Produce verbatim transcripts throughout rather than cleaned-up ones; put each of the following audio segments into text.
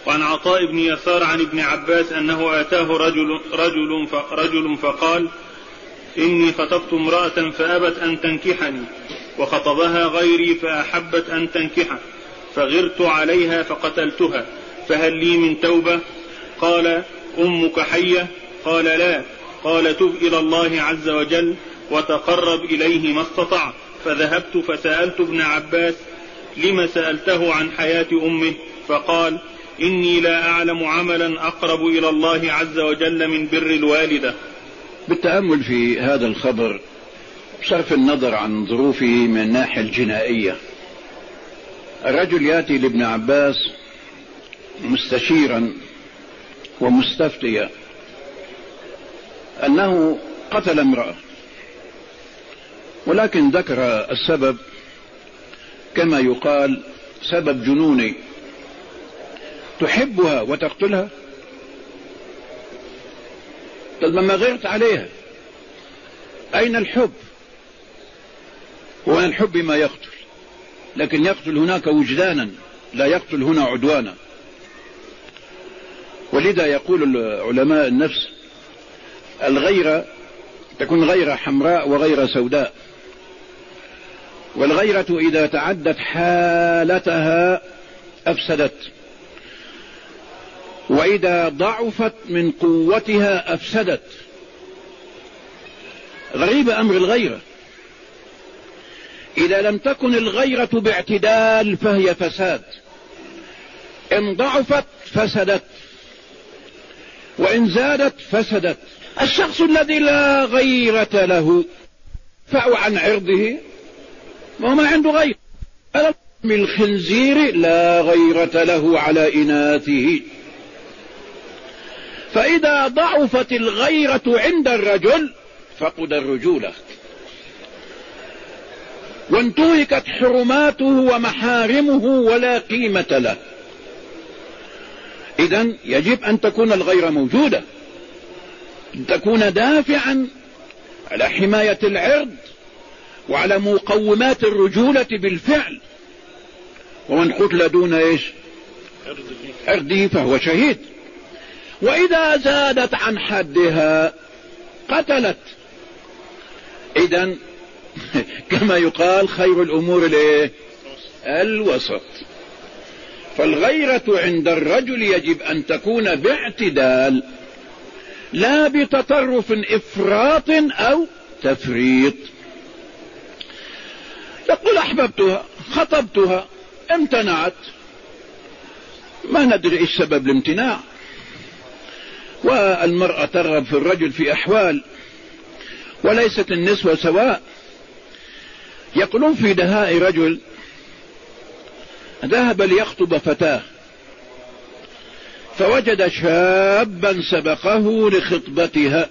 وعن عطاء بن يسار عن ابن عباس أنه آتاه رجل, رجل, رجل فقال إني خطبت امرأة فأبت أن تنكحني وخطبها غيري فأحبت أن تنكحه فغرت عليها فقتلتها فهل لي من توبة؟ قال أمك حية؟ قال لا. قال تب إلى الله عز وجل وتقرب إليه ما استطعت. فذهبت فسألت ابن عباس لم سألته عن حياة أمه؟ فقال إني لا أعلم عملا أقرب إلى الله عز وجل من بر الوالدة. بالتأمل في هذا الخبر بصرف النظر عن ظروفه من الناحية الجنائية، الرجل يأتي لابن عباس مستشيرا ومستفتيا أنه قتل امرأة، ولكن ذكر السبب كما يقال سبب جنوني. تحبها وتقتلها؟ طب لما غيرت عليها أين الحب؟ وأن الحب ما يقتل، لكن يقتل هناك وجدانا، لا يقتل هنا عدوانا. ولذا يقول علماء النفس الغيرة تكون غيرة حمراء وغيرة سوداء، والغيرة إذا تعدت حالتها أفسدت، وإذا ضعفت من قوتها أفسدت. غريب أمر الغيرة، إذا لم تكن الغيرة باعتدال فهي فساد، إن ضعفت فسدت، وإن زادت فسدت. الشخص الذي لا غيرة له فأو عن عرضه وما عنده غير، من الخنزير لا غيرة له على إناثه. فإذا ضعفت الغيرة عند الرجل فقد الرجولة، وانتهكت حرماته ومحارمه ولا قيمة له. إذن يجب أن تكون الغيرة موجودة، تكون دافعا على حماية العرض وعلى مقومات الرجولة بالفعل. ومن قتل دون إيش عرضه فهو شهيد. وإذا زادت عن حدها قتلت. إذن كما يقال خير الأمور الايه الوسط. فالغيرة عند الرجل يجب أن تكون باعتدال، لا بتطرف إفراط أو تفريط. يقول أحببتها، خطبتها، امتنعت، ما ندري إيش سبب الامتناع. والمرأة ترغب في الرجل في أحوال، وليست النسوة سواء. يقولون في دهاء رجل ذهب ليخطب فتاة، فوجد شابا سبقه لخطبتها،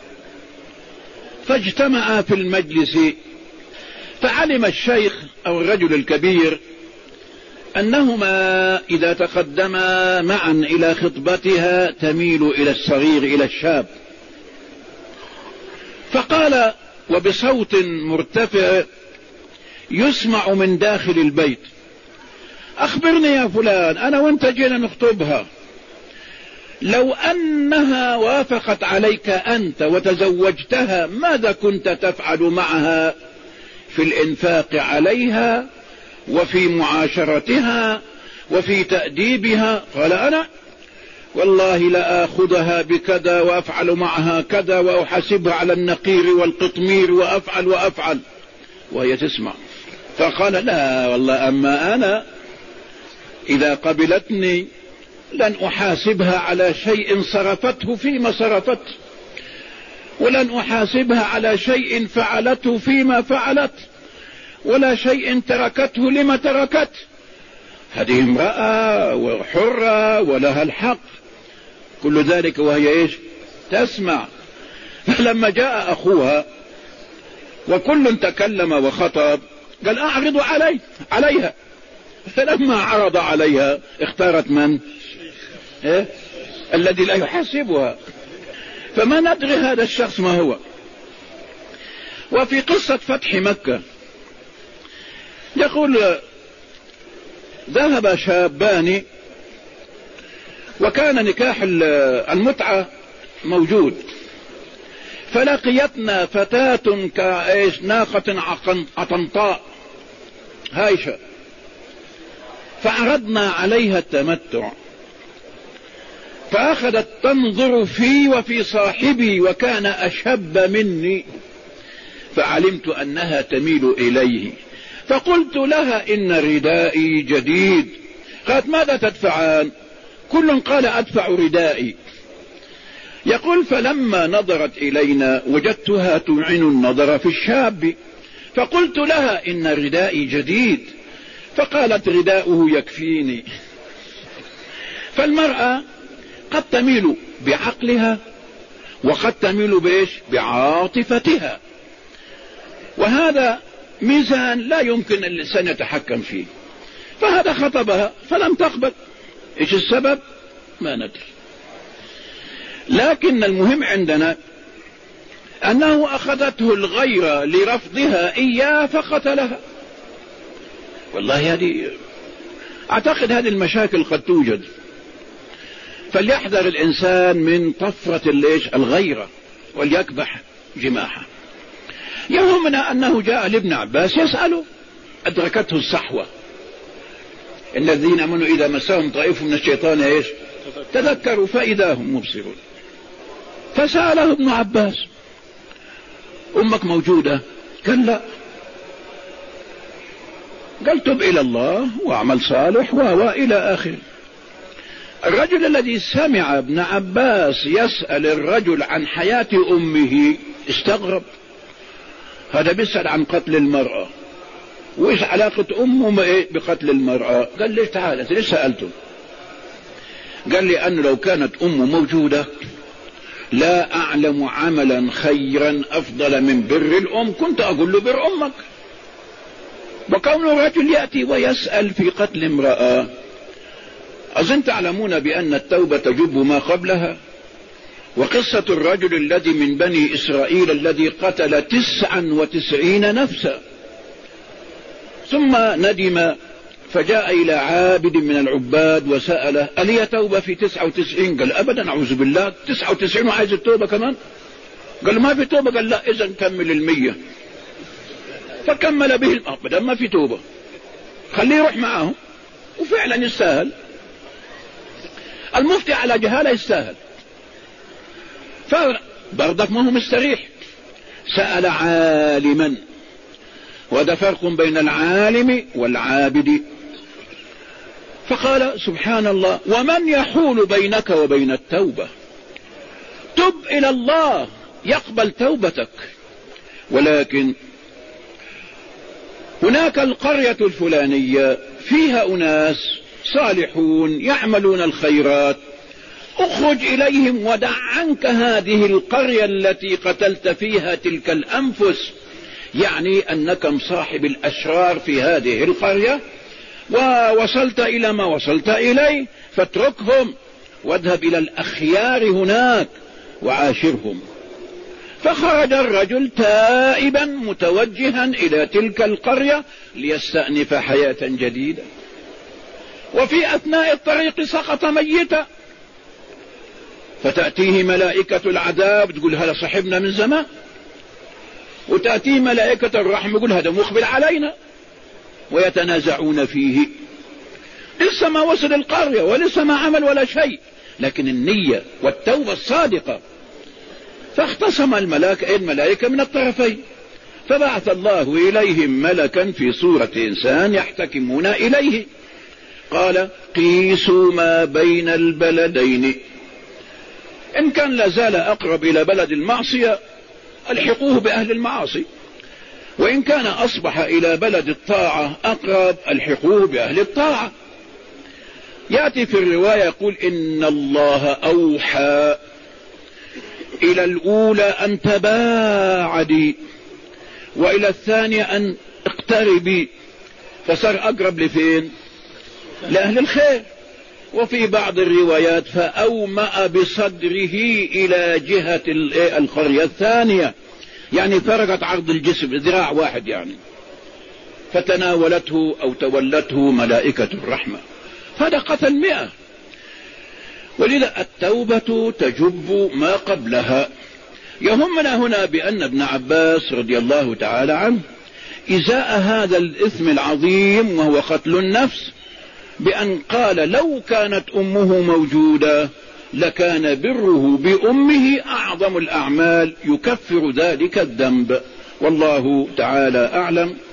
فاجتمعا في المجلس، فعلم الشيخ أو الرجل الكبير أنهما إذا تقدما معا إلى خطبتها تميل إلى الصغير إلى الشاب، فقال وبصوت مرتفع يسمع من داخل البيت: أخبرني يا فلان، أنا وانت جينا نخطبها، لو أنها وافقت عليك أنت وتزوجتها ماذا كنت تفعل معها في الإنفاق عليها وفي معاشرتها وفي تأديبها؟ قال أنا والله لا أخذها بكذا وأفعل معها كذا وأحاسبها على النقير والقطمير وأفعل وأفعل، وهي تسمع. فقال لا والله، أما أنا إذا قبلتني لن أحاسبها على شيء صرفته فيما صرفت، ولن أحاسبها على شيء فعلته فيما فعلت، ولا شيء تركته لما تركت. هذه امرأة وحرة ولها الحق، كل ذلك وهي إيش تسمع. فلما جاء أخوها وكل تكلم وخطب قال أعرض علي عليها، فلما عرض عليها اختارت من؟ إيه؟ الذي لا يحاسبها. فما ندري هذا الشخص ما هو. وفي قصة فتح مكة يقول ذهب شابان وكان نكاح المتعة موجود، فلقيتنا فتاة كايش ناقة عطنطاء هايشة، فعرضنا عليها التمتع، فأخذت تنظر في وفي صاحبي وكان أشب مني، فعلمت أنها تميل إليه، فقلت لها إن ردائي جديد. قالت ماذا تدفعان؟ كل قال أدفع ردائي. يقول فلما نظرت إلينا وجدتها تعين النظر في الشاب، فقلت لها إن ردائي جديد، فقالت رداؤه يكفيني. فالمرأة قد تميل بعقلها وقد تميل بإيش؟ بعاطفتها، وهذا ميزان لا يمكن الإنسان يتحكم فيه. فهذا خطبها فلم تقبل، إيش السبب؟ ما ندري. لكن المهم عندنا أنه أخذته الغيرة لرفضها إياه فقتلها. والله هذه أعتقد هذه المشاكل قد توجد، فليحذر الإنسان من طفرة الغيرة وليكبح جماحه. يهمنا أنه جاء لابن عباس يسأله، أدركته الصحوة، إن الذين آمنوا إذا مسهم طائف من الشيطان إيش؟ تذكروا فإذا هم مبصرون. فسأله ابن عباس أمك موجودة؟ قال لا. قال تب إلى الله واعمل صالح وإلى آخر. الرجل الذي سمع ابن عباس يسأل الرجل عن حياة أمه استغرب، هذا بيسأل عن قتل المرأة، وإيش علاقة أمه بقتل المرأة؟ قال لي تعال ليش سألته؟ قال لي أنه لو كانت أمه موجودة لا أعلم عملا خيرا أفضل من بر الأم كنت أقول له بر أمك. وكون الرجل يأتي ويسأل في قتل امرأة، أظن تعلمون بأن التوبة تجب ما قبلها. وقصة الرجل الذي من بني إسرائيل الذي قتل تسعا وتسعين نفسا ثم ندم فجاء إلى عابد من العباد وسأله ألي توبة في تسعة وتسعين؟ قال أبدا أعوذ بالله، تسعة وتسعين وعايز التوبة كمان؟ قال ما في توبة. قال لا إذن كمل المية. فكمل به الأبدا ما في توبة، خليه يروح معهم. وفعلا يستاهل، المفتي على جهالة يستاهل. فبرضك ما هو مستريح، سأل عالما، وهذا فرق بين العالم والعابد. فقال سبحان الله ومن يحول بينك وبين التوبة؟ تب إلى الله يقبل توبتك. ولكن هناك القرية الفلانية فيها أناس صالحون يعملون الخيرات، اخرج إليهم ودع عنك هذه القرية التي قتلت فيها تلك الأنفس، يعني أنك مصاحب الأشرار في هذه القرية ووصلت إلى ما وصلت إليه، فاتركهم واذهب إلى الأخيار هناك وعاشرهم. فخرج الرجل تائبا متوجها إلى تلك القرية ليستأنف حياة جديدة، وفي أثناء الطريق سقط ميتا، فتأتيه ملائكة العذاب تقول هذا صاحبنا من زمان، وتأتيه ملائكة الرحمة يقول هذا مقبل علينا، ويتنازعون فيه. لسه ما وصل القرية ولسه ما عمل ولا شيء، لكن النية والتوبة الصادقة. فاختصم الملائكة الملائكة من الطرفين، فبعث الله إليهم ملكا في صورة إنسان يحتكمون إليه، قال قيسوا ما بين البلدين، إن كان لازال أقرب إلى بلد المعصية الحقوه بأهل المعاصي، وإن كان أصبح إلى بلد الطاعة أقرب الحقوه بأهل الطاعة. يأتي في الرواية يقول إن الله أوحى إلى الأولى أن تباعدي وإلى الثانية أن اقتربي، فصار أقرب لفين؟ لأهل الخير. وفي بعض الروايات فأومأ بصدره إلى جهة القرية الثانية، يعني فرقت عرض الجسم ذراع واحد يعني، فتناولته أو تولته ملائكة الرحمة، هذا قتل مئة. ولذا التوبة تجب ما قبلها. يهمنا هنا بأن ابن عباس رضي الله تعالى عنه إزاء هذا الإثم العظيم وهو قتل النفس بأن قال لو كانت أمه موجودة لكان بره بأمه أعظم الأعمال يكفر ذلك الذنب. والله تعالى أعلم.